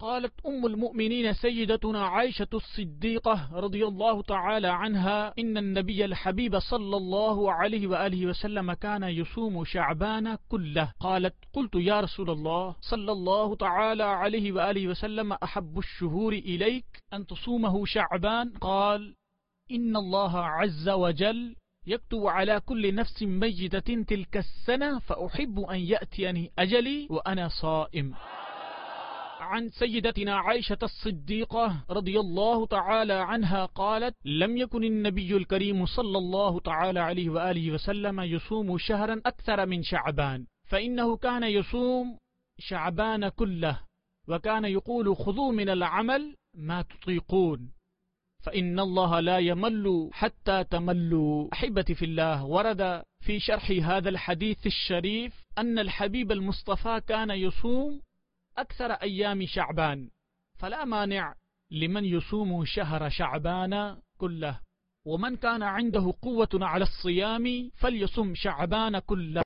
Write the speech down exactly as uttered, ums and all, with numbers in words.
قالت أم المؤمنين سيدتنا عائشة الصديقة رضي الله تعالى عنها: إن النبي الحبيب صلى الله عليه وآله وسلم كان يصوم شعبان كله. قالت: قلت يا رسول الله صلى الله تعالى عليه وآله وسلم أحب الشهور إليك أن تصومه شعبان؟ قال: إن الله عز وجل يكتب على كل نفس ميتة تلك السنة، فأحب أن يأتيني أجلي وأنا صائم. عن سيدتنا عائشة الصديقة رضي الله تعالى عنها قالت: لم يكن النبي الكريم صلى الله تعالى عليه وآله وسلم يصوم شهرا أكثر من شعبان، فإنه كان يصوم شعبان كله، وكان يقول: خذوا من العمل ما تطيقون، فإن الله لا يمل حتى تملوا. أحبتي في الله، ورد في شرح هذا الحديث الشريف أن الحبيب المصطفى كان يصوم أكثر أيام شعبان، فلا مانع لمن يصوم شهر شعبان كله، ومن كان عنده قوة على الصيام فليصم شعبان كله.